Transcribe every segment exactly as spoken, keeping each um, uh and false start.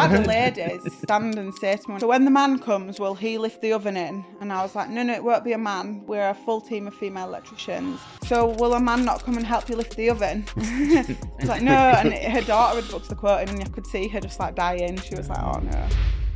had the ladies stand and say to me, so when the man comes, will he lift the oven in? And I was like, no, no, it won't be a man. We're a full team of female electricians. So will a man not come and help you lift the oven? I was like, no. And it, her daughter had booked the quote in, and you could see her just like dying. She was like, oh no.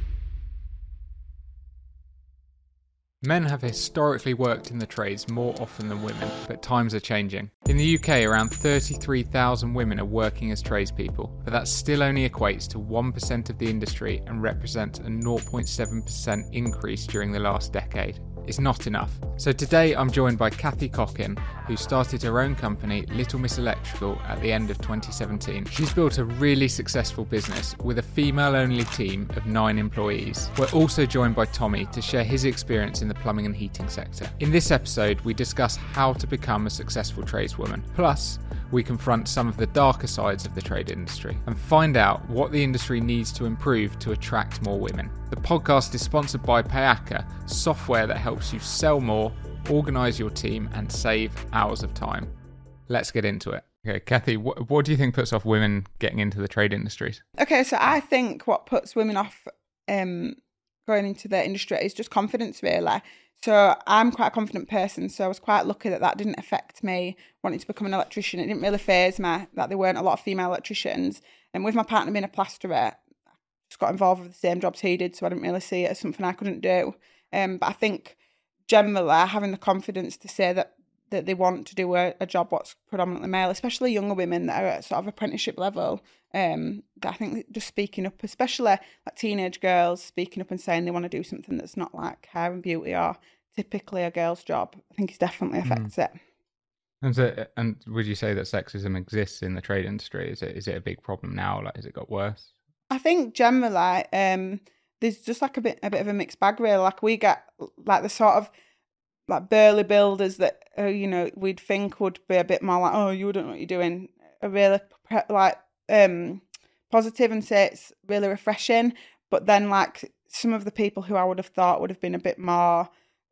Men have historically worked in the trades more often than women, but times are changing. In the U K, around thirty-three thousand women are working as tradespeople, but that still only equates to one percent of the industry and represents a zero point seven percent increase during the last decade. It's not enough. So today I'm joined by Cathy Cockin, who started her own company, Little Miss Electrical, at the end of twenty seventeen. She's built a really successful business with a female-only team of nine employees. We're also joined by Tommy to share his experience in the plumbing and heating sector. In this episode, we discuss how to become a successful tradeswoman. Plus, we confront some of the darker sides of the trade industry and find out what the industry needs to improve to attract more women. The podcast is sponsored by Payaka, software that helps you sell more, organise your team and save hours of time. Let's get into it. Okay, Cathy, what, what do you think puts off women getting into the trade industries? Okay, so I think what puts women off um, going into the industry is just confidence, really. So I'm quite a confident person, so I was quite lucky that that didn't affect me wanting to become an electrician. It didn't really faze me that there weren't a lot of female electricians. And with my partner being a plasterer, I just got involved with the same jobs he did, so I didn't really see it as something I couldn't do. Um, but I think generally having the confidence to say that, that they want to do a, a job what's predominantly male, especially younger women that are at sort of apprenticeship level, um, that I think just speaking up, especially like teenage girls speaking up and saying they want to do something that's not like hair and beauty or typically a girl's job, I think it definitely affects mm. it. And so, and would you say that sexism exists in the trade industry? Is it is it a big problem now? Like, has it got worse? I think generally, um, there's just like a bit a bit of a mixed bag, really. Like we get like the sort of like burly builders that uh, you know we'd think would be a bit more like, oh, you don't know what you're doing, are really like um positive and say it's really refreshing. But then like some of the people who I would have thought would have been a bit more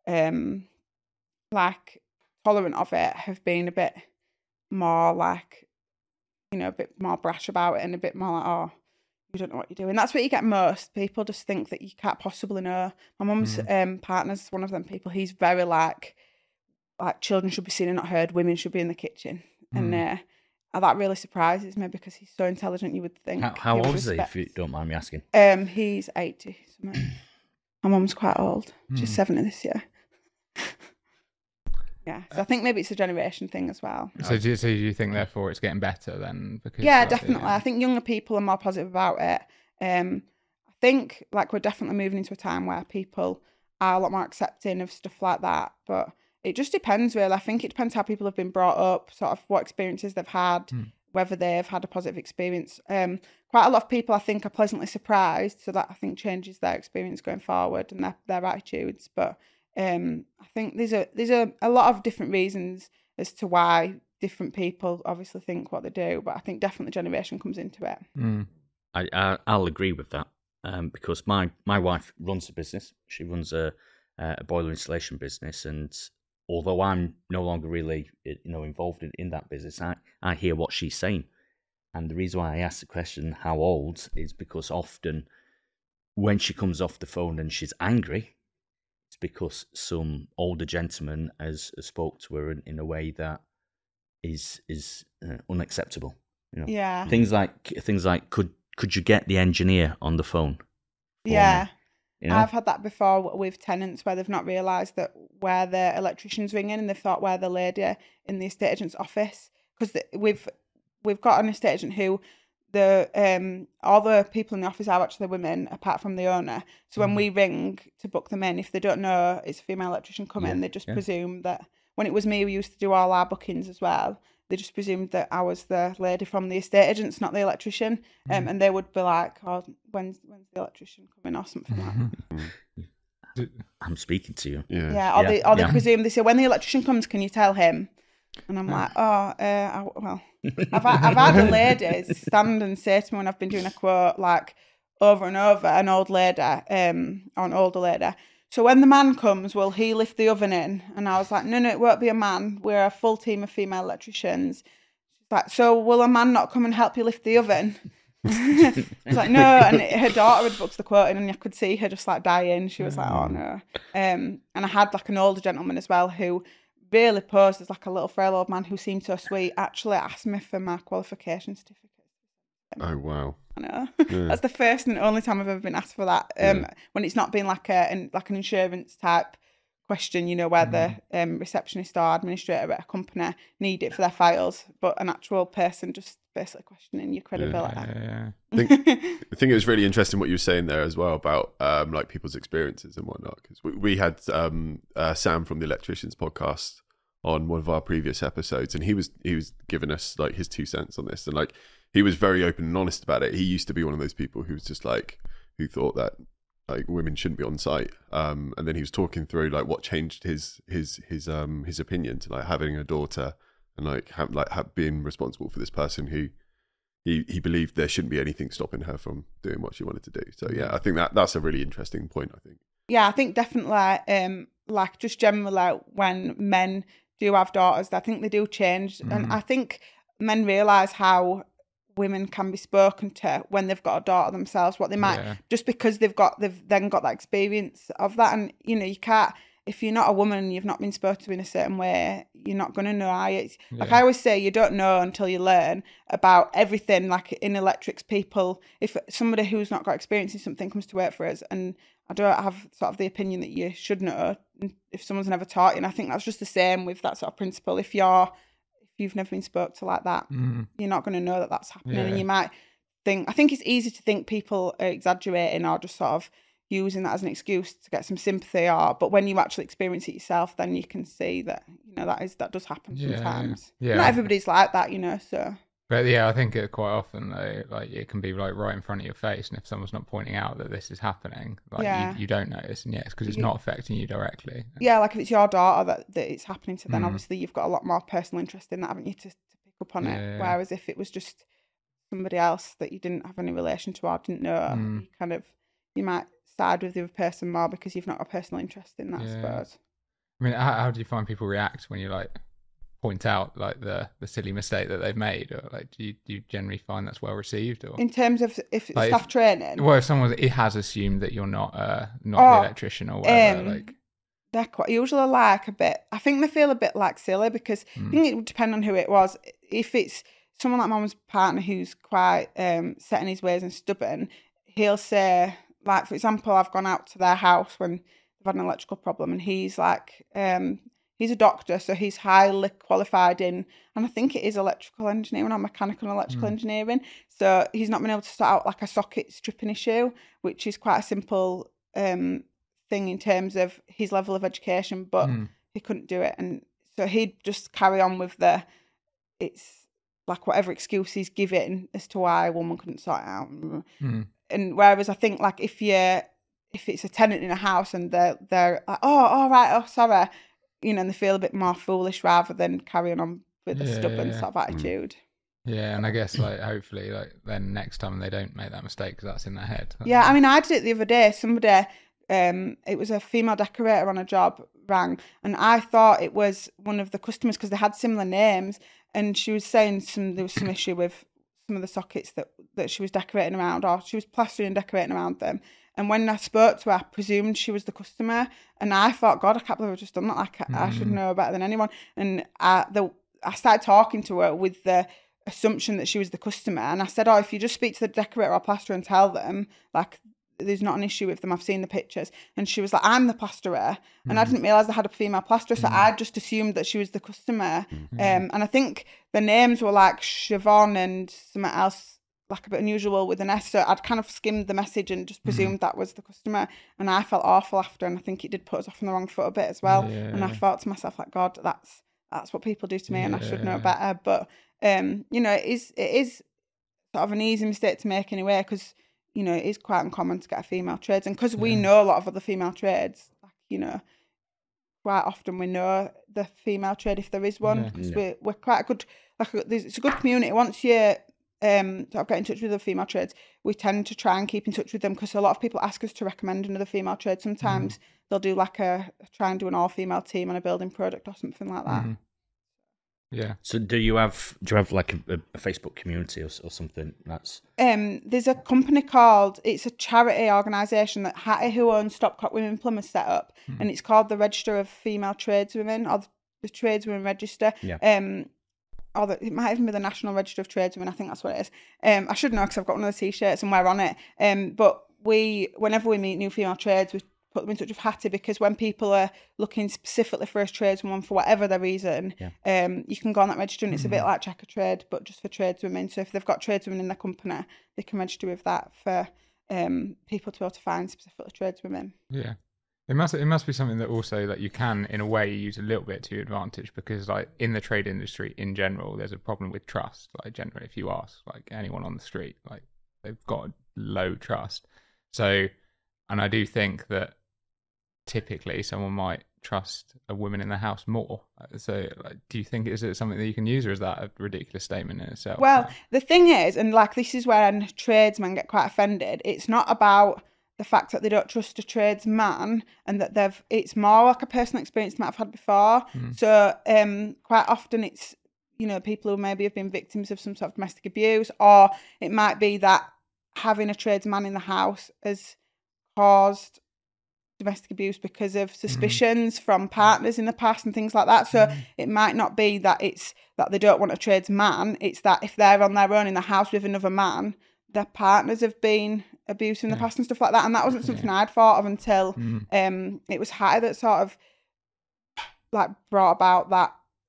um like tolerant of it have been a bit more like, you know, a bit more brash about it and a bit more like, oh, you don't know what you're doing. That's what you get most. People just think that you can't possibly know. My mum's mm. um, partner's one of them people. He's very like, like children should be seen and not heard. Women should be in the kitchen. Mm. And uh, that really surprises me because he's so intelligent, you would think. How, how old is he, if you don't mind me asking? Um, He's eighty. My mum's quite old. Mm. She's seventy this year. Yeah, so I think maybe it's a generation thing as well. So do you, so do you think, therefore, it's getting better then? Because yeah, definitely. The, yeah. I think younger people are more positive about it. Um, I think like we're definitely moving into a time where people are a lot more accepting of stuff like that. But it just depends, really. I think it depends how people have been brought up, sort of what experiences they've had, mm. whether they've had a positive experience. Um, quite a lot of people, I think, are pleasantly surprised. So that, I think, changes their experience going forward and their, their attitudes. But Um, I think there's a there's a, a lot of different reasons as to why different people obviously think what they do, but I think definitely generation comes into it. Mm. I, I I'll agree with that um, because my, my wife runs a business. She runs a a boiler installation business, and although I'm no longer really you know involved in, in that business, I, I hear what she's saying, and the reason why I ask the question how old is because often when she comes off the phone and she's angry, it's because some older gentleman has, has spoke to her in, in a way that is is uh, unacceptable. You know, yeah. Things like things like could could you get the engineer on the phone? Yeah, you know? I've had that before with tenants where they've not realised that where the electrician's ringing and they've thought where the lady in the estate agent's office, because we've we've got an estate agent who. The um all the people in the office are actually women apart from the owner. So when mm. we ring to book them in, if they don't know it's a female electrician coming, yeah. they just yeah. presume that when it was me, we used to do all our bookings as well. They just presumed that I was the lady from the estate agents, not the electrician. Mm. Um, and they would be like, "Oh, when's when's the electrician coming?" or something like that. I'm speaking to you. Yeah. Yeah. Or yeah. they or they yeah. presume they say, "When the electrician comes, can you tell him?" And I'm like, "Oh, uh, I, well." I've had, I've had the ladies stand and say to me when I've been doing a quote like over and over, an old lady, um, or an older lady. So when the man comes, will he lift the oven in? And I was like, no, no, it won't be a man. We're a full team of female electricians. She's like, so will a man not come and help you lift the oven? It's like, no, and her daughter had booked the quote in, and I could see her just like dying. She was like, oh no. Um, and I had like an older gentleman as well who really posed as like a little frail old man who seemed so sweet, actually asked me for my qualification certificate. Oh wow! I know. Yeah. That's the first and only time I've ever been asked for that. Um, Yeah. When it's not been like a an, like an insurance type question, you know, where the um, receptionist or administrator at a company need it for their files, but an actual person just basically questioning your credibility. Yeah, yeah. I think, I think it was really interesting what you were saying there as well about um, like people's experiences and whatnot. Because we, we had um, uh, Sam from the Electricians podcast on one of our previous episodes, and he was he was giving us like his two cents on this, and like he was very open and honest about it. He used to be one of those people who was just like who thought that like women shouldn't be on site, um, and then he was talking through like what changed his his his um his opinion to like having a daughter and like have like have, being responsible for this person who he he believed there shouldn't be anything stopping her from doing what she wanted to do. So yeah, I think that that's a really interesting point. I think. Yeah, I think definitely, um, like just generally when men do have daughters, I think they do change, mm. and I think men realise how women can be spoken to when they've got a daughter themselves, what they might yeah. just because they've got they've then got that experience of that, and you know you can't if you're not a woman and you've not been spoken to in a certain way, you're not going to know. Are you? Yeah. Like I always say, you don't know until you learn about everything. Like in electrics, people, if somebody who's not got experience in something comes to work for us, and I don't have sort of the opinion that you should know if someone's never taught you. And I think that's just the same with that sort of principle. If you're, if you've never been spoke to like that, mm. you're not going to know that that's happening. Yeah. And you might think, I think it's easy to think people are exaggerating or just sort of using that as an excuse to get some sympathy. Or, but when you actually experience it yourself, then you can see that, you know, that is, that does happen yeah. sometimes. Yeah. Not everybody's like that, you know, so. But yeah, I think it quite often though, like it can be like right in front of your face, and if someone's not pointing out that this is happening, like yeah. you, you don't notice, and yes, because it's not affecting you directly. Yeah, like if it's your daughter that, that it's happening to, then mm. obviously you've got a lot more personal interest in that, haven't you, to, to pick up on yeah. it. Whereas if it was just somebody else that you didn't have any relation to or didn't know, mm. you kind of you might side with the other person more because you've not got a personal interest in that. Yeah. I suppose. I mean, how, how do you find people react when you like point out like the the silly mistake that they've made, or like do you do you generally find that's well received, or in terms of if like staff if, training? Well, if someone it has assumed that you're not uh not oh, the electrician or whatever, um, like they're quite usually like a bit. I think they feel a bit like silly because mm. I think it would depend on who it was. If it's someone like Mum's partner who's quite um set in his ways and stubborn, he'll say, like for example, I've gone out to their house when they've had an electrical problem, and he's like um. He's a doctor, so he's highly qualified in, and I think it is electrical engineering or mechanical and electrical mm. engineering. So he's not been able to sort out like a socket stripping issue, which is quite a simple um, thing in terms of his level of education, but mm. he couldn't do it. And so he'd just carry on with the, it's like whatever excuse he's giving as to why a woman couldn't sort it out. Mm. And whereas I think like if you're, if it's a tenant in a house and they're, they're like, oh, all right, oh, sorry, you know, and they feel a bit more foolish rather than carrying on with a yeah, stubborn yeah. sort of attitude. Yeah, and I guess like hopefully like then next time they don't make that mistake because that's in their head. Yeah, I mean, I did it the other day. Somebody, um, it was a female decorator on a job rang, and I thought it was one of the customers because they had similar names, and she was saying some there was some issue with some of the sockets that that she was decorating around, or she was plastering and decorating around them. And when I spoke to her, I presumed she was the customer. And I thought, God, I can't believe I've just done that. Like, mm. I should know better than anyone. And I, the, I started talking to her with the assumption that she was the customer. And I said, oh, if you just speak to the decorator or plasterer and tell them, like, there's not an issue with them. I've seen the pictures. And she was like, I'm the plasterer. Mm. And I didn't realise they had a female plasterer. So mm. I just assumed that she was the customer. Mm-hmm. Um, and I think the names were like Siobhan and something else, like a bit unusual with an S, so I'd kind of skimmed the message and just presumed mm. that was the customer, and I felt awful after, and I think it did put us off on the wrong foot a bit as well. Yeah. And I thought to myself, like, God, that's that's what people do to me, yeah. and I should know better. But um, you know, it is it is sort of an easy mistake to make anyway, because you know it is quite uncommon to get a female trades, and because yeah. we know a lot of other female trades, like you know, quite often we know the female trade if there is one, because yeah. we're we're quite a good like it's a good community. Once you um sort of get in touch with the female trades, we tend to try and keep in touch with them, because a lot of people ask us to recommend another female trade. Sometimes mm. they'll do like a try and do an all-female team on a building product or something like that. Mm. Yeah. So do you have do you have like a, a Facebook community or, or something? That's Um, there's a company called, it's a charity organisation that Hattie, who owns Stopcock Women Plumbers, set up, Mm. and it's called the Register of Female Tradeswomen, or the Tradeswomen Register. Yeah. Um, or the, it might even be the National Register of Tradeswomen. I think that's what it is. Um, I should know because I've got one of the t-shirts and we're on it. Um, but we, whenever we meet new female trades, we put them in touch with Hattie, because when people are looking specifically for a tradeswoman for whatever their reason, Yeah. um, you can go on that register, and it's Mm. a bit like Check a Trade, but just for tradeswomen. So if they've got tradeswomen in their company, they can register with that for um, people to be able to find specifically tradeswomen. Yeah. It must it must be something that also that you can in a way use a little bit to your advantage, because like in the trade industry in general, there's a problem with trust. Like generally, if you ask like anyone on the street, like they've got low trust. So, and I do think that typically someone might trust a woman in the house more. So, like, do you think is it something that you can use, or is that a ridiculous statement in itself? Well, the thing is, and like this is when tradesmen get quite offended, it's not about the fact that they don't trust a tradesman, and that they've, it's more like a personal experience they might have had before. Mm. So um, quite often it's, you know, people who maybe have been victims of some sort of domestic abuse, or it might be that having a tradesman in the house has caused domestic abuse because of suspicions mm. from partners in the past and things like that. So mm. it might not be that it's that they don't want a tradesman, it's that if they're on their own in the house with another man, their partners have been abused in the yeah. past and stuff like that. And that wasn't something yeah. I'd thought of until mm. um, it was Hattie that sort of like brought about that,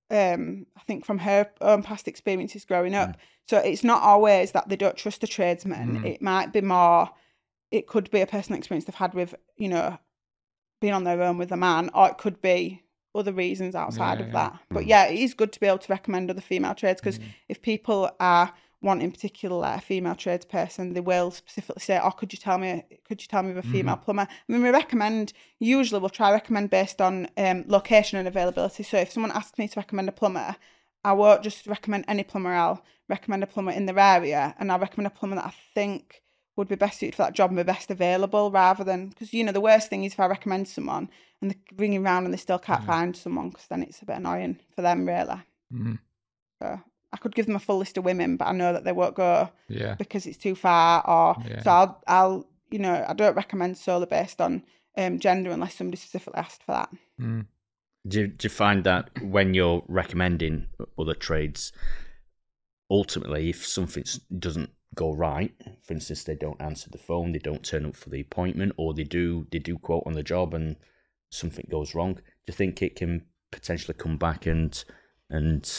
um, I think from her own past experiences growing up. Mm. So it's not always that they don't trust the tradesman. Mm. It might be more, it could be a personal experience they've had with, you know, being on their own with a man, or it could be other reasons outside yeah, of yeah. that. But mm. yeah, it is good to be able to recommend other female trades, because mm. if people are wanting particularly a female tradesperson, they will specifically say, oh, could you tell me could you tell me of a female mm. plumber? I mean, we recommend, usually we'll try recommend based on um, location and availability. So if someone asks me to recommend a plumber, I won't just recommend any plumber, I'll recommend a plumber in their area, and I'll recommend a plumber that I think would be best suited for that job and be best available, rather than, because, you know, the worst thing is if I recommend someone and they're ringing around and they still can't yeah. find someone, because then it's a bit annoying for them, really. Mm. So I could give them a full list of women, but I know that they won't go yeah. because it's too far, or yeah. so I'll, I'll, you know, I don't recommend solely based on um, gender unless somebody specifically asked for that. Mm. Do you, do you find that when you're recommending other trades, ultimately, if something doesn't go right, for instance, they don't answer the phone, they don't turn up for the appointment, or they do they do quote on the job and something goes wrong, do you think it can potentially come back and and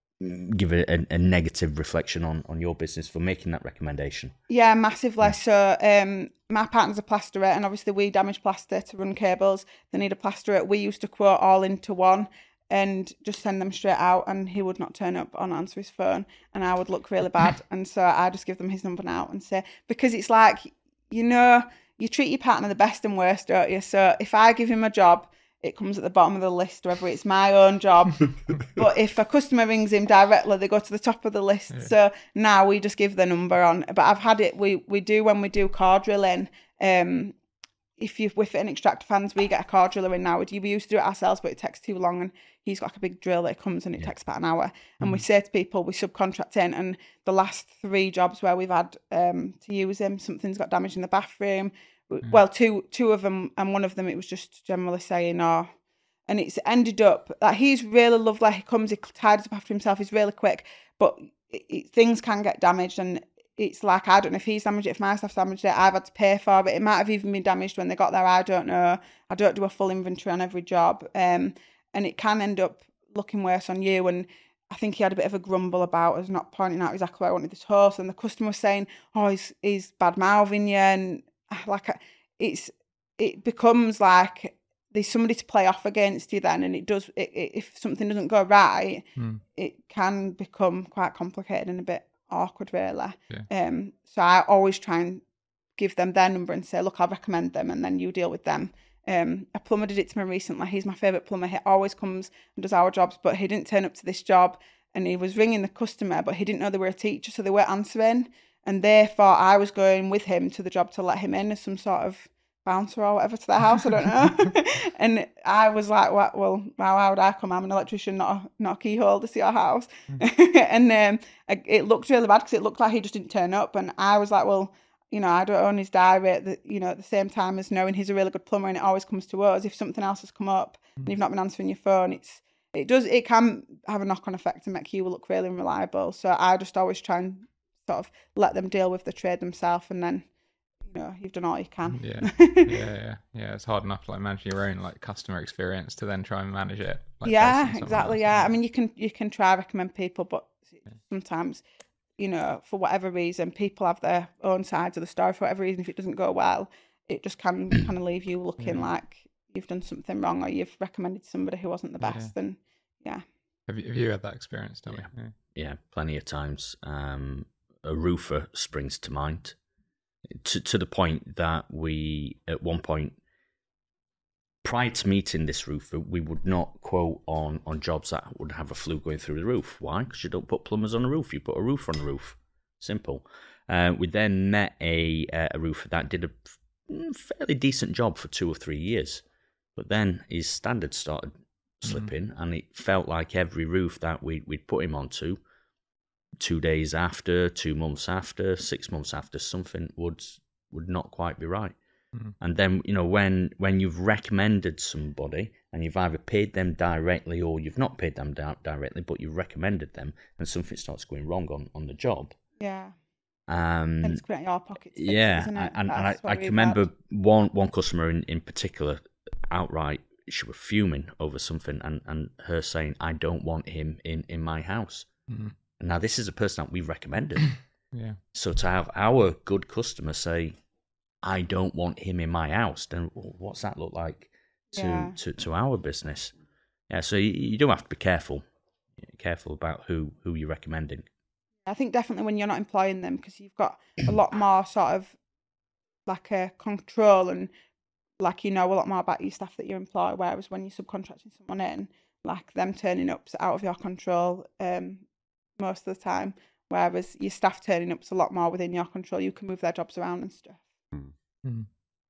give a, a, a negative reflection on, on your business for making that recommendation? Yeah, massively. Yeah. So um, my partner's a plasterer, and obviously we damage plaster to run cables. They need a plasterer. We used to quote all into one and just send them straight out, and he would not turn up or answer his phone, and I would look really bad. And so I just give them his number now and say, because it's like, you know, you treat your partner the best and worst, don't you? So if I give him a job, it comes at the bottom of the list, whether it's my own job. But if a customer rings him directly, they go to the top of the list. Yeah. So now we just give the number on. But I've had it, we, we do when we do core drilling, um, if you with an extractor fans, we get a core driller in now. We used to do it ourselves, but it takes too long, and he's got like a big drill that comes and it yeah. takes about an hour. And mm. we say to people, we subcontract in, and the last three jobs where we've had um, to use him, something's got damaged in the bathroom. Mm. Well, two two of them, and one of them it was just generally saying, oh, and it's ended up that like, he's really lovely. He comes, he tidies up after himself, he's really quick, but it, it, things can get damaged, and it's like, I don't know if he's damaged it, if my staff's damaged it, I've had to pay for it. It might have even been damaged when they got there, I don't know. I don't do a full inventory on every job. Um, and it can end up looking worse on you. And I think he had a bit of a grumble about us not pointing out exactly where I wanted this hose. And the customer was saying, oh, he's, he's bad-mouthing you. And like, it's it becomes like there's somebody to play off against you then. And it does, it, it, if something doesn't go right, mm. it can become quite complicated and a bit awkward, really. Yeah. Um, so I always try and give them their number and say, look, I'll recommend them, and then you deal with them. Um, a plumber did it to me recently. He's my favourite plumber. He always comes and does our jobs, but he didn't turn up to this job, and he was ringing the customer, but he didn't know they were a teacher, so they weren't answering, and they thought I was going with him to the job to let him in as some sort of bouncer or whatever to their house. I don't know. And I was like, well, well, how would I come? I'm an electrician, not a, not a key holder to your house. Mm. And um, it looked really bad because it looked like he just didn't turn up. And I was like, well, you know, I don't own his diary at the, you know, at the same time as knowing he's a really good plumber and it always comes to us. If something else has come up mm. and you've not been answering your phone, it's, it does, it can have a knock-on effect and make you look really unreliable. So I just always try and sort of let them deal with the trade themselves, and then, you know, you've done all you can. Yeah, yeah, yeah, yeah. It's hard enough like managing your own like customer experience to then try and manage it. Like, yeah, exactly. Else. Yeah, I mean, you can you can try recommend people, but yeah. sometimes, you know, for whatever reason, people have their own sides of the story. For whatever reason, if it doesn't go well, it just can kind of leave you looking yeah. like you've done something wrong or you've recommended somebody who wasn't the best. Yeah. And yeah. Have you have you had that experience, Tommy? Yeah, yeah. yeah plenty of times. Um, a roofer springs to mind. To to the point that we, at one point, prior to meeting this roofer, we would not quote on, on jobs that would have a flue going through the roof. Why? Because you don't put plumbers on a roof, you put a roofer on the roof. Simple. Uh, we then met a, a roofer that did a fairly decent job for two or three years. But then his standards started slipping, mm. and it felt like every roof that we, we'd put him onto, two days after, two months after, six months after, something would would not quite be right. Mm-hmm. And then, you know, when when you've recommended somebody and you've either paid them directly or you've not paid them di- directly, but you've recommended them and something starts going wrong on, on the job. Yeah. Um, and it's creating your pockets. Yeah. Isn't it? And, and I, I can remember one, one customer in, in particular, outright, she was fuming over something and, and her saying, I don't want him in, in my house. Mm-hmm. Now, this is a person that we recommended. Yeah. So to have our good customer say, I don't want him in my house, then what's that look like to, yeah. to, to our business? Yeah, so you, you do have to be careful, careful about who, who you're recommending. I think definitely when you're not employing them, because you've got a lot more sort of like a control and like you know a lot more about your staff that you employ, whereas when you're subcontracting someone in, like them turning up's out of your control. Um, most of the time, whereas your staff turning up's a lot more within your control. You can move their jobs around and stuff. Mm.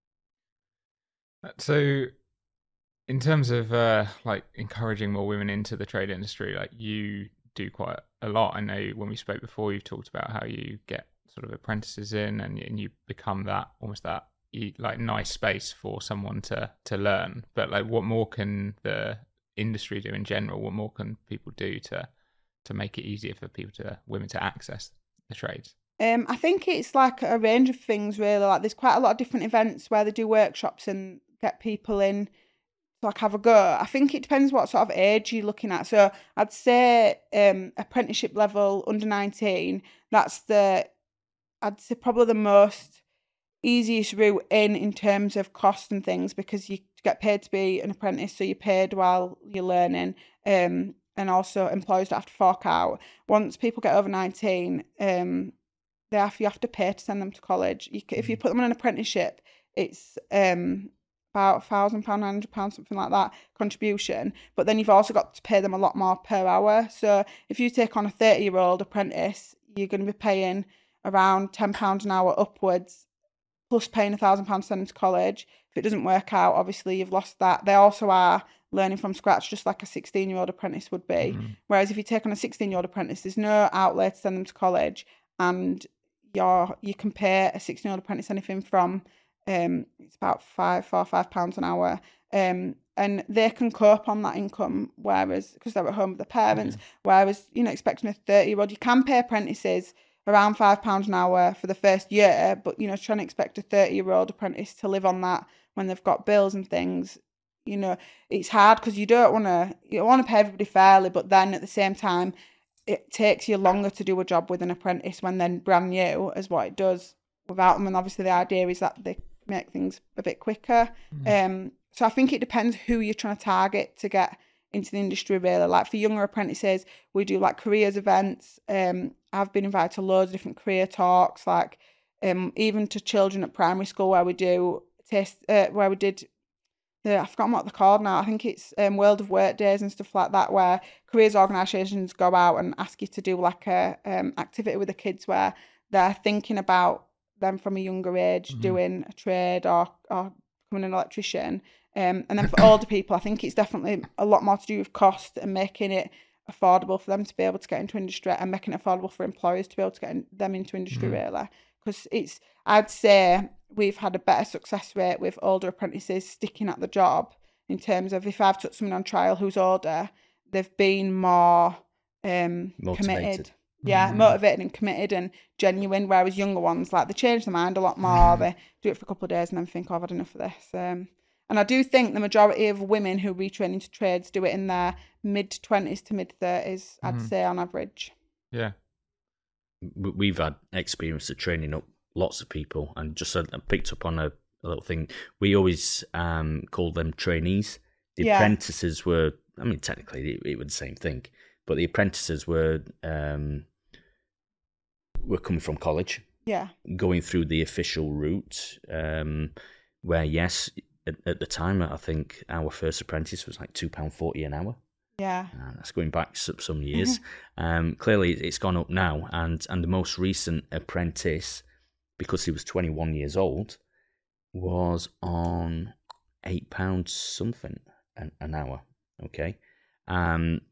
So in terms of uh, like encouraging more women into the trade industry, like you do quite a lot. I know when we spoke before, you've talked about how you get sort of apprentices in and, and you become that almost that like nice space for someone to to learn. But like what more can the industry do in general? What more can people do to to make it easier for people to women to access the trades? Um, I think it's like a range of things really. Like there's quite a lot of different events where they do workshops and get people in to like have a go. I think it depends what sort of age you're looking at. So I'd say um, apprenticeship level under nineteen. That's the I'd say probably the most easiest route in in terms of cost and things because you get paid to be an apprentice, so you're paid while you're learning. Um, and also employers don't have to fork out. Once people get over nineteen, um, they have, you have to pay to send them to college. You, if you put them on an apprenticeship, it's um, about one thousand pounds, nine hundred pounds, something like that, contribution. But then you've also got to pay them a lot more per hour. So if you take on a thirty-year-old apprentice, you're going to be paying around ten pounds an hour upwards, plus paying one thousand pounds to send them to college. If it doesn't work out, obviously you've lost that. They also are learning from scratch, just like a sixteen-year-old apprentice would be. Mm-hmm. Whereas if you take on a sixteen-year-old apprentice, there's no outlay to send them to college, and you're, you can pay a sixteen-year-old apprentice anything from um, it's about five, four, five pounds an hour, um, and they can cope on that income. Whereas because they're at home with their parents, mm-hmm. whereas you know expecting a thirty-year-old, you can pay apprentices around five pounds an hour for the first year, but you know trying to expect a thirty-year-old apprentice to live on that when they've got bills and things. You know, it's hard because you don't want to, you want to pay everybody fairly, but then at the same time, it takes you longer to do a job with an apprentice when they're brand new as what it does without them. And obviously the idea is that they make things a bit quicker. Mm. Um, so I think it depends who you're trying to target to get into the industry really. Like for younger apprentices, we do like careers events. Um, I've been invited to loads of different career talks, like um, even to children at primary school where we do taste, uh, where we did The, I've forgotten what they're called now. I think it's um, World of Work days and stuff like that, where careers organisations go out and ask you to do like a um, activity with the kids where they're thinking about them from a younger age Mhm. doing a trade or or becoming an electrician. Um, and then for older people, I think it's definitely a lot more to do with cost and making it affordable for them to be able to get into industry, and making it affordable for employers to be able to get in, them into industry, Mhm. really. Because it's, I'd say we've had a better success rate with older apprentices sticking at the job, in terms of if I've took someone on trial who's older, they've been more um, Motivated. committed. Yeah, Mm. motivated and committed and genuine, whereas younger ones, like, they change their mind a lot more. Mm. They do it for a couple of days and then think, oh, I've had enough of this. Um, and I do think the majority of women who retrain into trades do it in their mid-twenties to mid-thirties, I'd Mhm. say, on average. Yeah. We- We've had experience of training up lots of people, and just uh, picked up on a, a little thing. We always um, called them trainees. The Yeah. apprentices were, I mean, technically it, it was the same thing, but the apprentices were um, were coming from college, Yeah, going through the official route, um, where yes, at, at the time I think our first apprentice was like two pound forty an hour. yeah, Uh, that's going back some, some years. um, clearly, it's gone up now, and and the most recent apprentice, because he was twenty-one years old, was on eight pounds something an, an hour. Okay, um,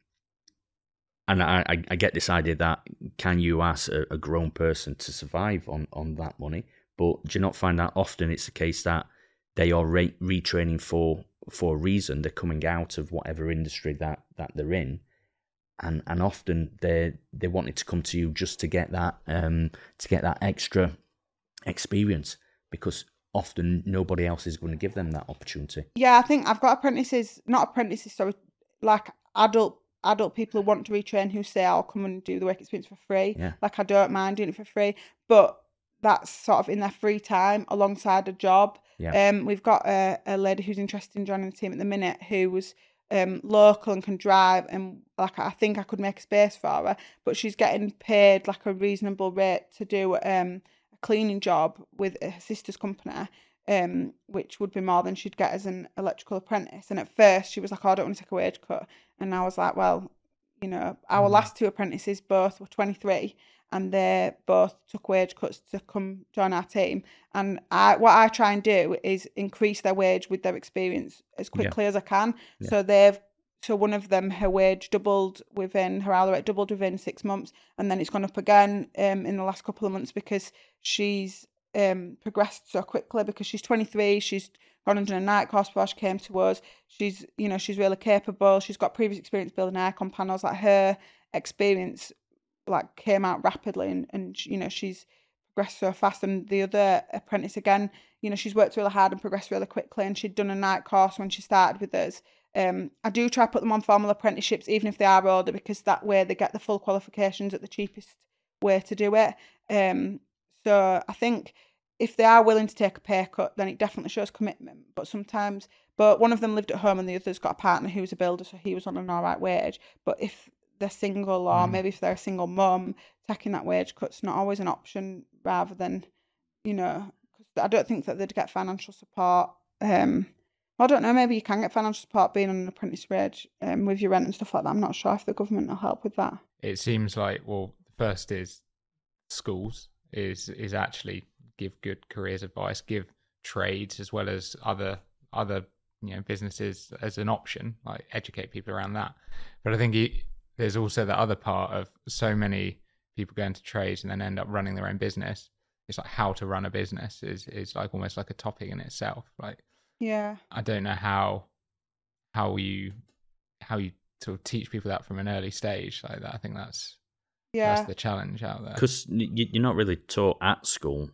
and I, I I get this idea that can you ask a, a grown person to survive on on that money? But do you not find that often it's the case that they are re- retraining for for a reason? They're coming out of whatever industry that, that they're in, and and often they they wanted to come to you just to get that um to get that extra experience, because often nobody else is going to give them that opportunity. yeah. I think I've got apprentices, not apprentices, sorry, like adult adult people who want to retrain, who say, I'll come and do the work experience for free. Yeah. Like, I don't mind doing it for free, but that's sort of in their free time alongside a job. Yeah. Um, we've got a, a lady who's interested in joining the team at the minute, who was um local and can drive, and like, I think I could make a space for her, but she's getting paid like a reasonable rate to do um a cleaning job with her sister's company, um, which would be more than she'd get as an electrical apprentice. And at first she was like, oh, I don't want to take a wage cut. And I was like, well, you know, our Mm. last two apprentices both were twenty-three, and they both took wage cuts to come join our team. And I, what I try and do is increase their wage with their experience as quickly as I can. Yeah. So they've, so one of them, her wage doubled within, her hourly rate doubled within six months, and then it's gone up again um in the last couple of months, because she's um progressed so quickly, because she's twenty-three, she's gone under a night course before she came to us. She's, you know, she's really capable. She's got previous experience building aircon panels. Like, her experience like came out rapidly, and, and you know, she's progressed so fast. And the other apprentice, again, you know, she's worked really hard and progressed really quickly, and she'd done a night course when she started with us. Um, I do try to put them on formal apprenticeships, even if they are older, because that way they get the full qualifications at the cheapest way to do it. Um, so I think if they are willing to take a pay cut, then it definitely shows commitment. But sometimes, but one of them lived at home and the other's got a partner who was a builder, so he was on an all right wage. But if they're single, or Mm. maybe if they're a single mum, taking that wage cut's not always an option, rather than, you know, because I don't think that they'd get financial support. Um, I don't know, maybe you can get financial support being on an apprentice wage um, with your rent and stuff like that. I'm not sure if the government will help with that. It seems like, well, the first is schools is is actually give good careers advice, give trades as well as other other you know businesses as an option, like educate people around that. But I think it, there's also the other part of so many people go into trades and then end up running their own business. It's like how to run a business is is like almost like a topic in itself. Like, Yeah. I don't know how how you how you sort of teach people that from an early stage like that. I think that's Yeah. that's the challenge out there. Because you're not really taught at school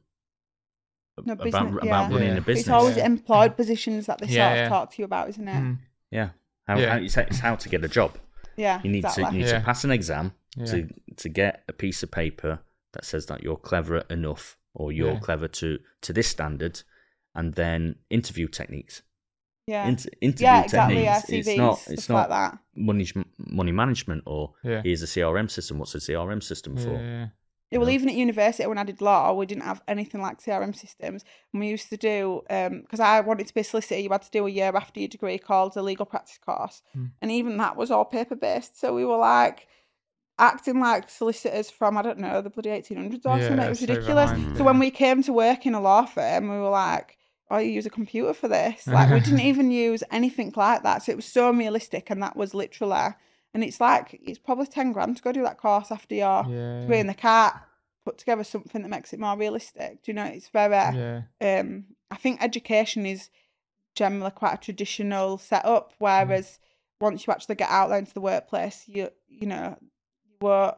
No, about, business- about yeah. running Yeah. a It's business. It's always Yeah. employed positions that they Yeah, sort of yeah. talk to you about, isn't it? Mm. Yeah. How, Yeah. how, it's, it's how to get a job. Yeah. You need exactly. to you need Yeah. to pass an exam Yeah. to to get a piece of paper that says that you're clever enough, or you're Yeah. clever to to this standard, and then interview techniques. Yeah. Inter- interview Yeah, exactly. Yeah, techniques. C Vs, it's not stuff it's like not that. money money management, or Yeah. here's a C R M system. What's a C R M system Yeah, for? yeah, Yeah, well, know? even at university when I did law, we didn't have anything like C R M systems. And we used to do, because I wanted to be a solicitor, you had to do a year after your degree called a legal practice course. Hmm. And even that was all paper based. So we were like, acting like solicitors from, I don't know, the bloody eighteen hundreds or Yeah, something. It was so ridiculous. behind, So yeah. when we came to work in a law firm, we were like, oh, you use a computer for this? Like, we didn't even use anything like that. So it was so realistic, and that was literally, and it's like, it's probably ten grand to go do that course after your Yeah. degree, and they can't put together something that makes it more realistic. Do you know, it's very, Yeah. um, I think education is generally quite a traditional setup, whereas mm. once you actually get out there into the workplace, you, you know, you won't,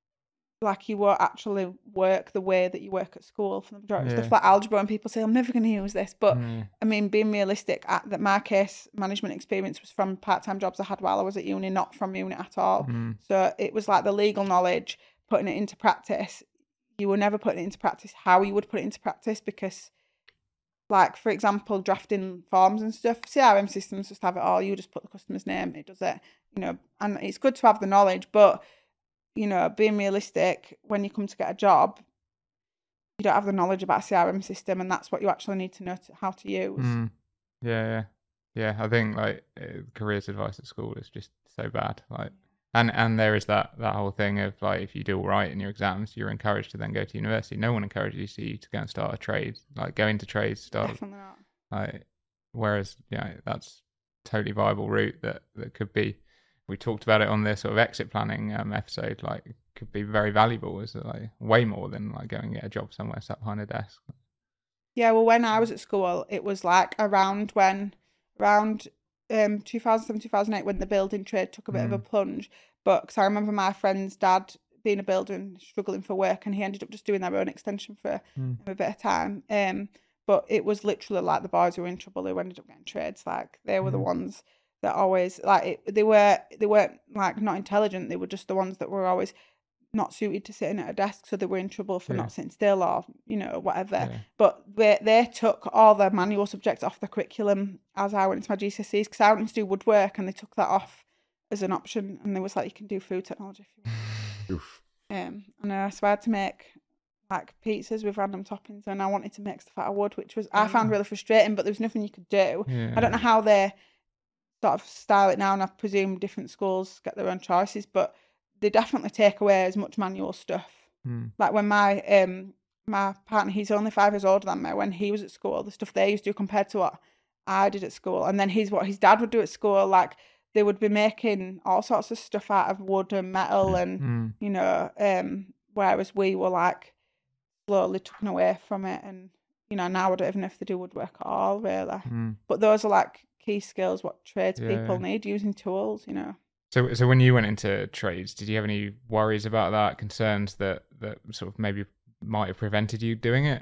like you won't actually work the way that you work at school for the majority Yeah. of stuff like algebra, and people say I'm never going to use this, but Mm. I mean, being realistic, at that my case management experience was from part-time jobs I had while I was at uni, not from uni at all. Mm. So it was like the legal knowledge, putting it into practice. You were never putting it into practice how you would put it into practice, because like, for example, drafting forms and stuff, C R M systems just have it all. You just put the customer's name, it does it, you know, and it's good to have the knowledge, but you know, being realistic, when you come to get a job, you don't have the knowledge about a C R M system, and that's what you actually need to know to, how to use. Mm. Yeah, yeah, yeah. I think like uh, careers advice at school is just so bad. Like, and and there is that that whole thing of like, if you do all right in your exams, you're encouraged to then go to university. No one encourages you to go and start a trade, like go into trades, start. Definitely not. Like, whereas yeah, that's totally viable route that that could be. We talked about it on the sort of exit planning um, episode. Like, it could be very valuable as like way more than like going and get a job somewhere sat behind a desk. Yeah, well, when I was at school, it was like around when around um two thousand seven, two thousand eight, when the building trade took a bit mm. of a plunge. But because I remember my friend's dad being a builder and struggling for work, and he ended up just doing their own extension for mm. a bit of time. Um, but it was literally like the boys who were in trouble who ended up getting trades. Like, they were mm. the ones that always, like, it, they were they weren't like not intelligent. They were just the ones that were always not suited to sitting at a desk, so they were in trouble for yeah. not sitting still, or you know, whatever. Yeah. But they they took all the manual subjects off the curriculum as I went into my G C S Es, because I wanted to do woodwork, and they took that off as an option, and they was like, you can do food technology if you want. um, and I swear to make like pizzas with random toppings, and I wanted to make stuff out of wood, which was I found really frustrating, but there was nothing you could do. Yeah. I don't know how they sort of style it now, and I presume different schools get their own choices, but they definitely take away as much manual stuff. Mm. Like when my um my partner, he's only five years older than me, when he was at school, the stuff they used to do compared to what I did at school, and then he's what his dad would do at school, like they would be making all sorts of stuff out of wood and metal, and mm. you know, um whereas we were like slowly taken away from it, and you know, now I don't even know if they do woodwork at all, really. Mm. But those are like key skills what tradespeople yeah. need, using tools, you know. So, so when you went into trades, did you have any worries about that, concerns that, that sort of maybe might have prevented you doing it?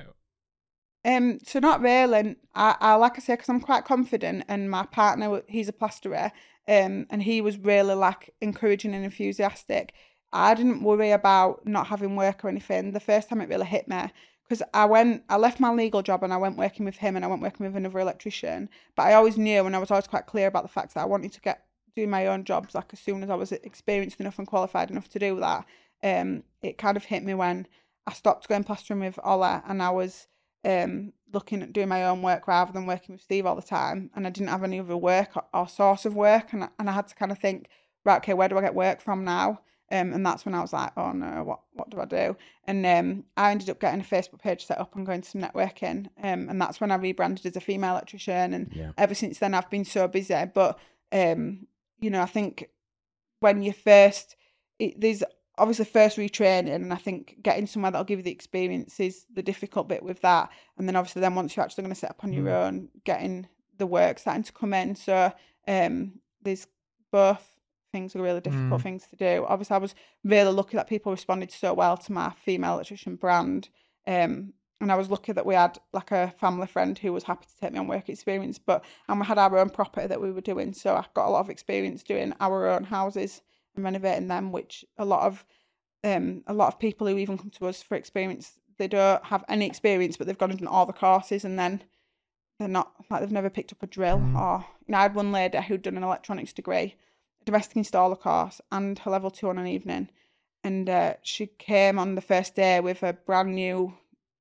Um, so not really. I, I like I say, because I'm quite confident, and my partner, he's a plasterer, um, and he was really like encouraging and enthusiastic. I didn't worry about not having work or anything. The first time it really hit me, because I went, I left my legal job and I went working with him, and I went working with another electrician. But I always knew, and I was always quite clear about the fact that I wanted to get do my own jobs. Like, as soon as I was experienced enough and qualified enough to do that, um, it kind of hit me when I stopped going plastering with Ola, and I was um looking at doing my own work rather than working with Steve all the time, and I didn't have any other work or, or source of work, and I, and I had to kind of think, right, okay, where do I get work from now? Um, and that's when I was like, oh no, what what do I do? And um, I ended up getting a Facebook page set up and going to some networking, um, and that's when I rebranded as a female electrician, and yeah. ever since then I've been so busy. But um, you know, I think when you first, it, there's obviously first retraining, and I think getting somewhere that'll give you the experience is the difficult bit with that. And then obviously then once you're actually going to set up on your mm. own, getting the work starting to come in. So um, there's both things are really difficult mm. things to do. Obviously I was really lucky that people responded so well to my female electrician brand. Um, and I was lucky that we had like a family friend who was happy to take me on work experience, but and we had our own property that we were doing. So I got a lot of experience doing our own houses and renovating them, which a lot of um a lot of people who even come to us for experience, they don't have any experience, but they've gone and done all the courses, and then they're not, like, they've never picked up a drill. Mm. Or, you know, I had one lady who'd done an electronics degree, a domestic installer course, and her level two on an evening, and uh, she came on the first day with a brand new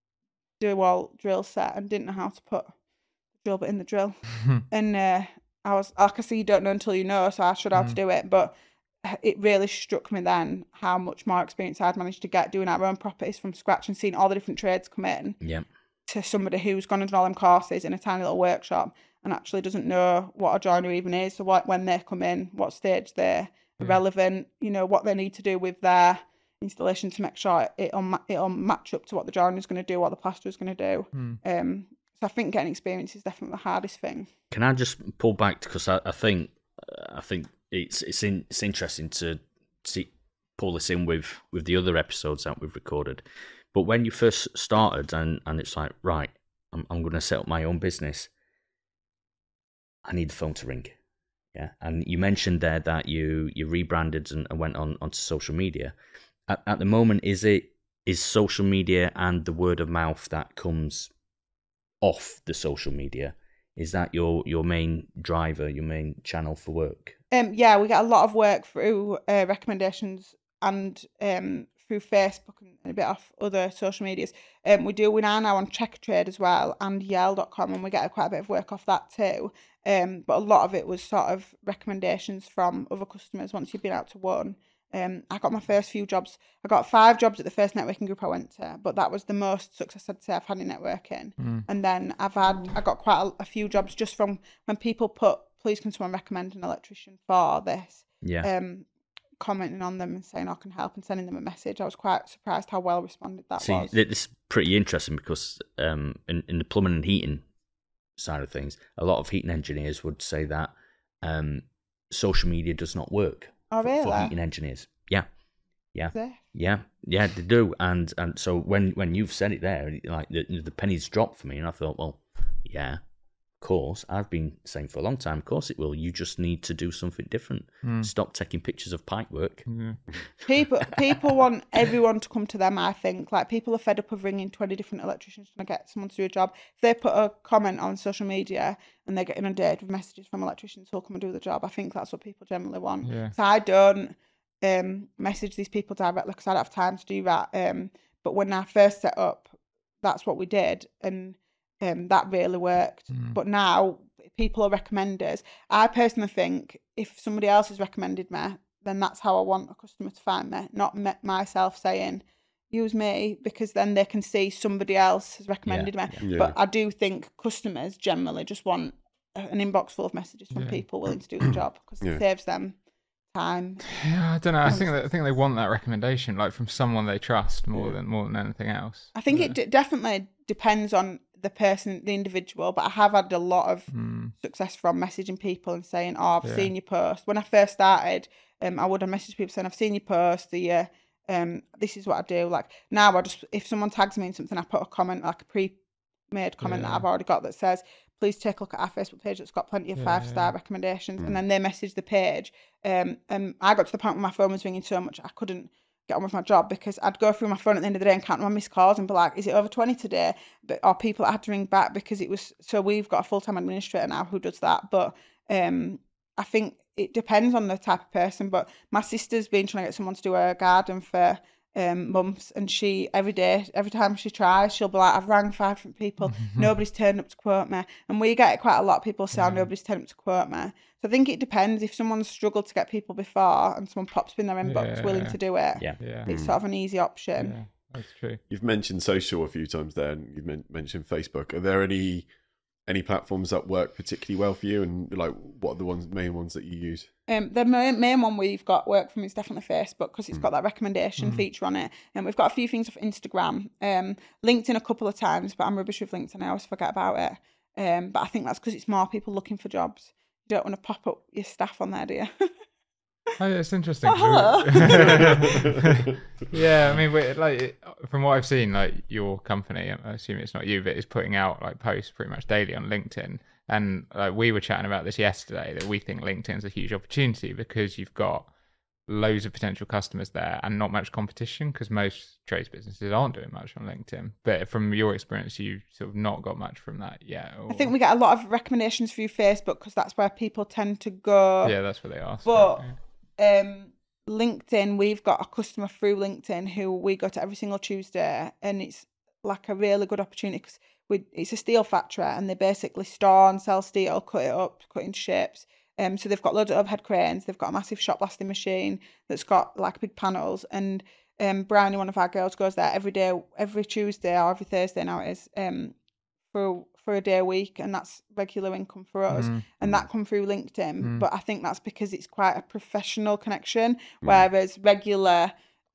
dual drill set and didn't know how to put the drill bit in the drill. And uh, I was like, I see, you don't know until you know, so I showed her how mm. to do it. But it really struck me then how much more experience I'd managed to get doing our own properties from scratch and seeing all the different trades come in. Yeah. To somebody who's gone and done all them courses in a tiny little workshop and actually doesn't know what a joiner even is. So what, when they come in, what stage they're yeah. relevant, you know, what they need to do with their installation to make sure it'll, it'll match up to what the joiner's going to do, what the plasterer's going to do. Mm. Um, so I think getting experience is definitely the hardest thing. Can I just pull back, because I, I think I think it's it's in, it's interesting to see pull this in with, with the other episodes that we've recorded. But when you first started, and, and it's like, right, I'm I'm going to set up my own business, I need the phone to ring. Yeah, and you mentioned there that you, you rebranded and, and went on onto social media. At, at the moment, is it is social media and the word of mouth that comes off the social media? Is that your, your main driver, your main channel for work? Um, yeah, we get a lot of work through uh, recommendations and um. through Facebook and a bit off other social medias. Um, we do, we are now on Checkatrade as well and Yell dot com, and we get quite a bit of work off that too. Um, but a lot of it was sort of recommendations from other customers once you've been out to one. Um, I got my first few jobs. I got five jobs at the first networking group I went to, but that was the most success I'd say I've had in networking. Mm. And then I've had, I got quite a, a few jobs just from when people put, please can someone recommend an electrician for this? Yeah. Um, commenting on them and saying I can help and sending them a message. I was quite surprised how well responded that See, was. This is pretty interesting because um, in, in the plumbing and heating side of things, a lot of heating engineers would say that um, social media does not work oh, for, really? for heating engineers. Yeah, yeah, yeah, yeah, yeah, they do. And and so when, when you've said it there, like the, the pennies dropped for me, and I thought, well, yeah. Course, I've been saying for a long time, of course it will. You just need to do something different. Mm. Stop taking pictures of pipe work. Yeah. People people want everyone to come to them, I think. Like, people are fed up of ringing twenty different electricians trying to get someone to do a job. If they put a comment on social media and they get inundated with messages from electricians who'll come and do the job, I think that's what people generally want. Yeah. So I don't um, message these people directly because I don't have time to do that. Um, but when I first set up, that's what we did. And Um, that really worked. Mm. But now people are recommenders. I personally think if somebody else has recommended me, then that's how I want a customer to find me, not me, myself saying, use me, because then they can see somebody else has recommended yeah, me. Yeah. Yeah. But I do think customers generally just want an inbox full of messages from yeah. people willing to do the job because yeah. it saves them time. Yeah, I don't know. I think that I think they want that recommendation, like from someone they trust more yeah. than more than anything else. I think yeah. it d- definitely depends on the person, the individual, but I have had a lot of mm. success from messaging people and saying, oh, I've yeah. seen your post. When I first started, um, I would have messaged people saying, I've seen your post, the, uh, um, this is what I do. Like, now I just, if someone tags me in something, I put a comment, like a pre-made comment yeah. that I've already got that says, please take a look at our Facebook page that's got plenty of yeah, five-star yeah. recommendations. Mm. And then they message the page. Um, and I got to the point where my phone was ringing so much I couldn't get on with my job because I'd go through my phone at the end of the day and count my missed calls and be like, is it over twenty today? But or people that had to ring back because it was, so we've got a full-time administrator now who does that. But um, I think it depends on the type of person. But my sister's been trying to get someone to do her garden for um, months, and she, every day, every time she tries, she'll be like, I've rang five different people, nobody's turned up to quote me. And we get quite a lot of people saying, yeah. nobody's turned up to quote me. So I think it depends. If someone's struggled to get people before and someone pops in their inbox yeah. willing to do it, yeah. Yeah. it's sort of an easy option. Yeah, that's true. You've mentioned social a few times there, and you've men- mentioned Facebook. Are there any any platforms that work particularly well for you, and like what are the ones main ones that you use? Um, the main, main one we've got work from is definitely Facebook because it's Mm. got that recommendation Mm. feature on it. And we've got a few things off Instagram, um, LinkedIn a couple of times, but I'm rubbish with LinkedIn. I always forget about it. Um, but I think that's because it's more people looking for jobs. You don't want to pop up your staff on there, do you? Oh, yeah, it's interesting. Oh, 'cause we- yeah, I mean, we, like from what I've seen, like your company, I assume it's not you, but is putting out like posts pretty much daily on LinkedIn. And like we were chatting about this yesterday, that we think LinkedIn's a huge opportunity because you've got loads of potential customers there and not much competition because most trades businesses aren't doing much on LinkedIn. But from your experience, you've sort of not got much from that yet. Or... I think we get a lot of recommendations through Facebook because that's where people tend to go. Yeah, that's where they ask. But for it, yeah. um, LinkedIn, we've got a customer through LinkedIn who we go to every single Tuesday, and it's like a really good opportunity because we it's a steel factory and they basically store and sell steel, cut it up, cut in shapes, Um, so they've got loads of overhead cranes. They've got a massive shot blasting machine that's got like big panels. And um, Bryony, one of our girls, goes there every day, every Tuesday or every Thursday now it is, um, for for a day a week, and that's regular income for us. Mm. And that come through LinkedIn. Mm. But I think that's because it's quite a professional connection, whereas regular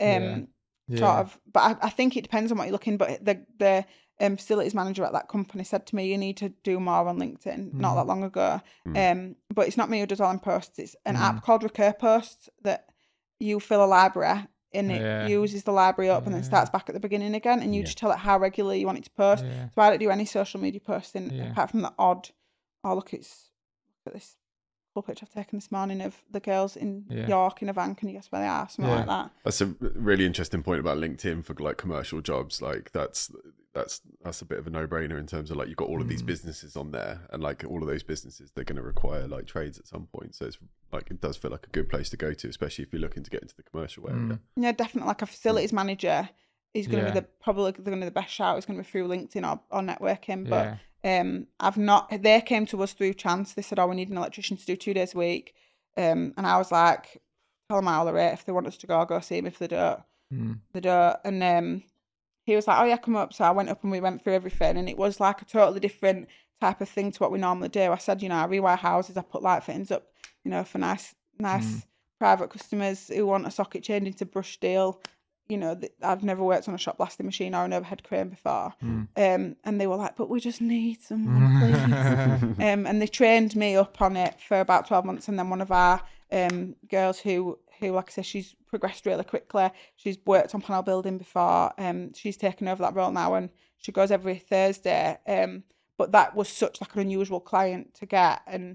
um Yeah. sort Yeah. of. But I, I think it depends on what you're looking. But the the um, facilities manager at that company said to me, "You need to do more on LinkedIn." Not that long ago. Um, but it's not me who does all them posts. It's an Mm. app called Recur Posts that you fill a library. And it Yeah. uses the library up and then Yeah. starts back at the beginning again, and you Yeah. just tell it how regularly you want it to post. Yeah. So I don't do any social media posting Yeah. apart from the odd. Oh, look, it's look at this full picture I've taken this morning of the girls in Yeah. York in a van. Can you guess where they are? Something Yeah. like that. That's a really interesting point about LinkedIn for like commercial jobs. Like that's that's that's a bit of a no-brainer in terms of like you've got all of these Mm. businesses on there, and like all of those businesses, they're going to require like trades at some point. So it's like it does feel like a good place to go to, especially if you're looking to get into the commercial area. Mm. Yeah, definitely. Like a facilities manager is going to Yeah. be the probably going to be the best shout. It's going to be through LinkedIn or, or networking. Yeah. But um, I've not. They came to us through chance. They said, "Oh, we need an electrician to do two days a week," um, and I was like, "Tell them hourly rate. If they want us to go, I'll go see them. If they don't, Mm. they don't." And um, he was like, "Oh yeah, come up." So I went up and we went through everything, and it was like a totally different type of thing to what we normally do. I said, you know, I rewire houses. I put light fittings up, you know, for nice, nice Mm. private customers who want a socket changed into brush steel. You know, th- I've never worked on a shop blasting machine or an overhead crane before. Mm. Um, and they were like, "But we just need someone, please." um, and they trained me up on it for about twelve months. And then one of our um girls who, who like I said, she's progressed really quickly. She's worked on panel building before. Um, she's taken over that role now, and she goes every Thursday. Um, but that was such like an unusual client to get, and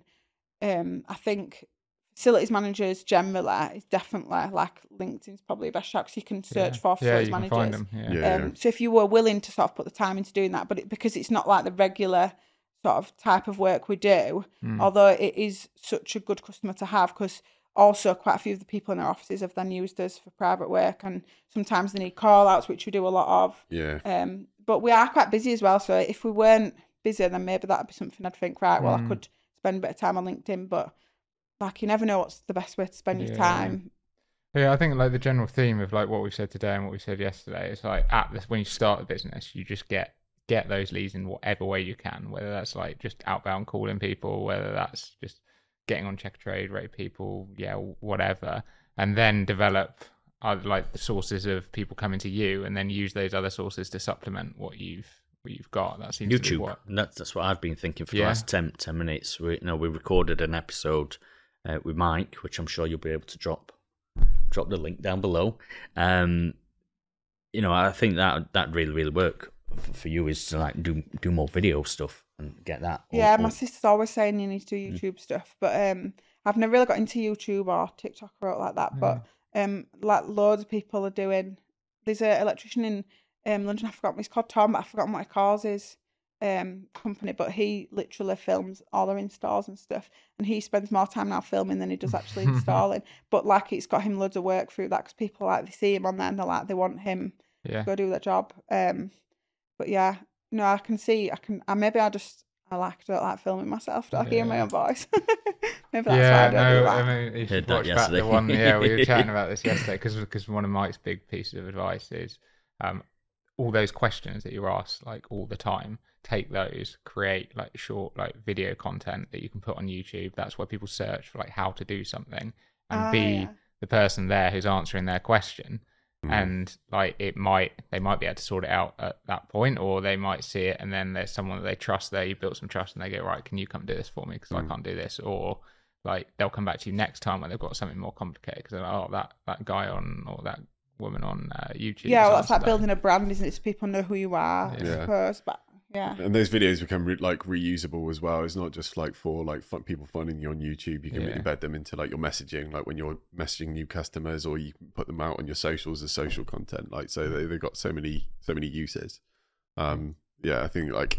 um, I think facilities managers generally is definitely like LinkedIn's probably the best shout because you can search Yeah. for Yeah, facilities you can managers. find them. Yeah. Yeah. Um, so if you were willing to sort of put the time into doing that, but it, because it's not like the regular sort of type of work we do, Mm. although it is such a good customer to have, because also quite a few of the people in our offices have then used us for private work, and sometimes they need call outs, which we do a lot of. Yeah. Um, but we are quite busy as well, so if we weren't busy, then maybe that'd be something I'd think, right, well, Mm. I could spend a bit of time on LinkedIn, but like you never know what's the best way to spend your Yeah. time. Yeah, I think like the general theme of like what we said today and what we said yesterday is like at this when you start a business, you just get get those leads in whatever way you can, whether that's like just outbound calling people, whether that's just getting on Checkatrade, rate people, yeah, whatever, and then develop uh, like the sources of people coming to you, and then use those other sources to supplement what you've what you've got. That seems to be YouTube. what. And that's that's what I've been thinking for Yeah. the last ten, ten minutes. We, you know, we recorded an episode uh, with Mike, which I'm sure you'll be able to drop drop the link down below. Um, you know, I think that that really really work for, for you is to like do do more video stuff and get that. all- Yeah, all- my sister's always saying you need to do YouTube stuff, but um, I've never really got into YouTube or TikTok or like that. But um, like loads of people are doing. There's an electrician in um London. I forgot. He's called Tom, but I've forgotten what he calls his um company. But he literally films all their installs and stuff, and he spends more time now filming than he does actually installing. But like, it's got him loads of work through that because people like they see him on there and they're like they want him Yeah. to go do their job. Um, but yeah, no, I can see. I can. I maybe I just I like don't like filming myself. Don't hear my Yeah. own voice. Maybe that's why Yeah, I don't no, do that. I mean, you should Heard that watch back yesterday. the one. Yeah, we were chatting about this yesterday because because one of Mike's big pieces of advice is um, all those questions that you're asked like all the time. Take those, create like short like video content that you can put on YouTube. That's where people search for like how to do something, and Ah, be yeah. the person there who's answering their question. Mm. And like it might, they might be able to sort it out at that point, or they might see it, and then there's someone that they trust there. You built some trust, and they go, right, can you come do this for me because Mm. I can't do this, or like they'll come back to you next time when they've got something more complicated because they're like, oh, that that guy on or that woman on uh, YouTube. Yeah, has well, that's answered like that." building a brand, isn't it? So people know who you are, I Yeah. suppose. But yeah, And those videos become re- like reusable as well. It's not just like for like fun- people finding you on YouTube. You can Yeah. embed them into like your messaging, like when you're messaging new customers, or you can put them out on your socials as social content. Like so, they they've got so many so many uses. Um, yeah, I think like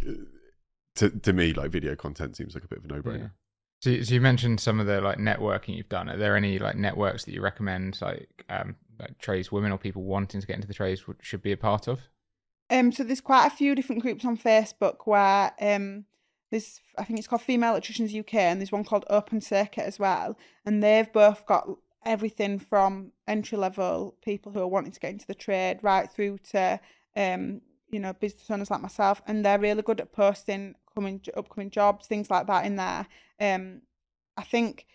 to to me, like video content seems like a bit of a no brainer. Yeah. So, you- so you mentioned some of the like networking you've done. Are there any like networks that you recommend, like um, like trades women or people wanting to get into the trades would, should be a part of? Um, so there's quite a few different groups on Facebook where um, there's I think it's called Female Electricians U K, and there's one called Open Circuit as well, and they've both got everything from entry level people who are wanting to get into the trade right through to um you know business owners like myself, and they're really good at posting coming upcoming jobs, things like that in there. um I think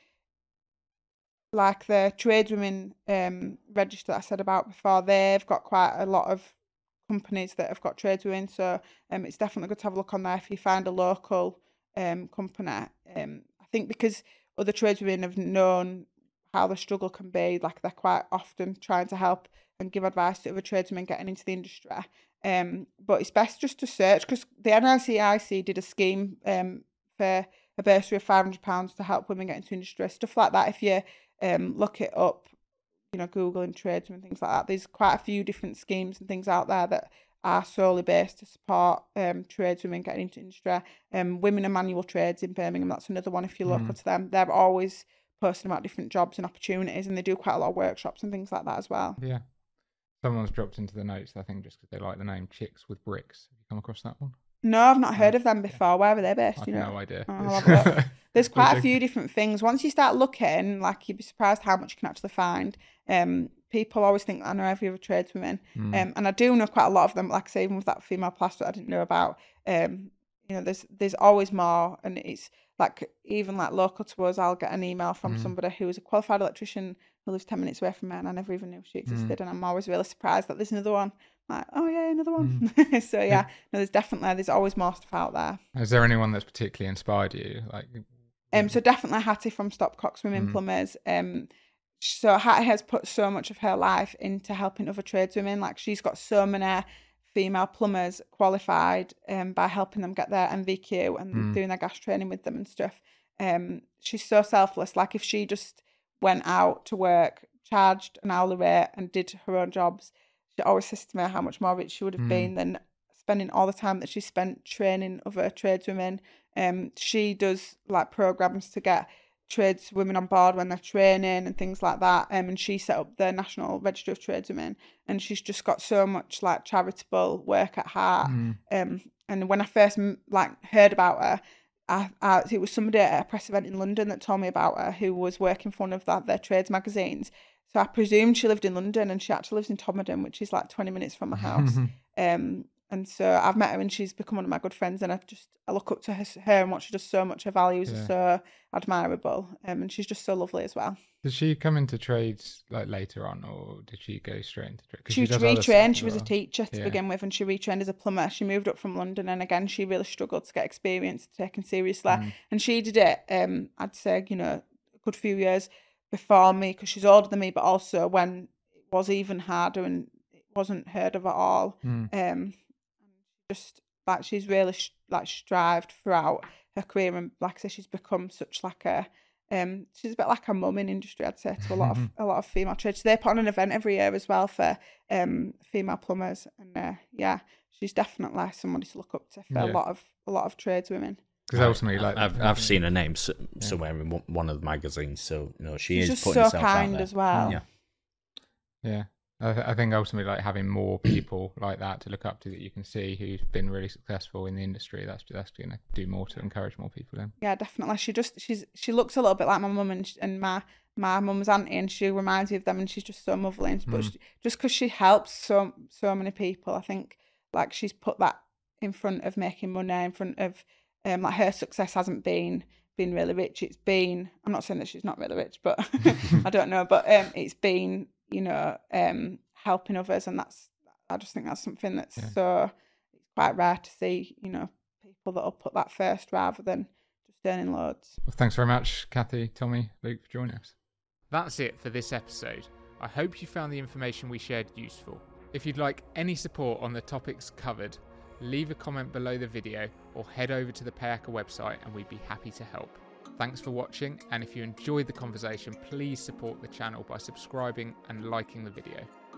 like the tradeswomen um register that I said about before, they've got quite a lot of companies that have got tradeswomen, so um it's definitely good to have a look on there if you find a local um company. um I think because other tradeswomen have known how the struggle can be, like they're quite often trying to help and give advice to other tradesmen getting into the industry. Um but it's best just to search, because the N I C I C did a scheme um for a bursary of five hundred pounds to help women get into industry, stuff like that. If you um look it up, you know, Googling tradesmen and things like that, there's quite a few different schemes and things out there that are solely based to support um tradeswomen getting into industry. Um, Women and Manual Trades in Birmingham, that's another one if you're local mm. to them. They're always posting about different jobs and opportunities, and they do quite a lot of workshops and things like that as well. Yeah. Someone's dropped into the notes, I think, just because they like the name Chicks with Bricks. Have you come across that one? No, I've not heard of them before. Where are they based? I've you know? no idea. Oh, I'll have a look. There's quite a few different things. Once you start looking, like, you'd be surprised how much you can actually find. Um, people always think I know every other tradeswoman, mm. um, and I do know quite a lot of them. Like I say, even with that female plaster, I didn't know about. Um, you know, there's there's always more, and it's like even like local to us, I'll get an email from mm. somebody who is a qualified electrician who lives ten minutes away from me, and I never even knew she existed, mm. and I'm always really surprised that there's another one. Like, oh yeah, another one. Mm. So yeah, no, there's definitely there's always more stuff out there. Is there anyone that's particularly inspired you? Like, um, so definitely Hattie from Stopcocks Women mm. Plumbers. Um, so Hattie has put so much of her life into helping other tradeswomen. Like, she's got so many female plumbers qualified um by helping them get their M V Q and mm. doing their gas training with them and stuff. Um, she's so selfless. Like, if she just went out to work, charged an hourly rate, and did her own jobs, she always says to me how much more rich she would have mm. been than spending all the time that she spent training other tradeswomen. Um, she does like programs to get tradeswomen on board when they're training and things like that. Um, and she set up the National Register of Tradeswomen, and she's just got so much like charitable work at heart. Mm. Um, and when I first like heard about her, I, I, it was somebody at a press event in London that told me about her, who was working for one of that, their trades magazines. So I presumed she lived in London, and she actually lives in Todmorden, which is like twenty minutes from my house. um, and so I've met her, and she's become one of my good friends, and I just I look up to her, her and what she does so much. Her values yeah. are so admirable, um, and she's just so lovely as well. Did she come into trades like later on, or did she go straight into trade? She, she retrained. She was well. a teacher to yeah. begin with, and she retrained as a plumber. She moved up from London, and again, she really struggled to get experience taken seriously. Mm. And she did it, um, I'd say, you know, a good few years before me, because she's older than me, but also when it was even harder and it wasn't heard of at all. Mm. Um, just like she's really sh- like strived throughout her career, and like I say, she's become such like a um, she's a bit like a mum in industry, I'd say, to a lot of a lot of female trades. They put on an event every year as well for um female plumbers, and uh, yeah, she's definitely somebody to look up to for yeah. a lot of a lot of tradeswomen. Because ultimately, like I've I've seen her name somewhere in one of the magazines, so you know she she's is just putting so herself kind out there. as well. Yeah, yeah. I, th- I think ultimately, like having more people like that to look up to that you can see who's been really successful in the industry, that's that's going to do more to encourage more people in. Yeah, definitely. She just she's she looks a little bit like my mum and and my my mum's auntie, and she reminds me of them, and she's just so lovely. And, but mm. she, just because she helps so so many people, I think like she's put that in front of making money, in front of um like her success hasn't been been really rich. It's been, I'm not saying that she's not really rich, but I don't know, but um it's been, you know, um, helping others, and that's, I just think that's something that's yeah. so, it's quite rare to see, you know, people that'll put that first rather than just earning loads. Well, thanks very much, Kathy, Tommy, Luke, for joining us. That's it for this episode. I hope you found the information we shared useful. If you'd like any support on the topics covered, leave a comment below the video or head over to the Payaka website and we'd be happy to help. Thanks for watching, and if you enjoyed the conversation, please support the channel by subscribing and liking the video.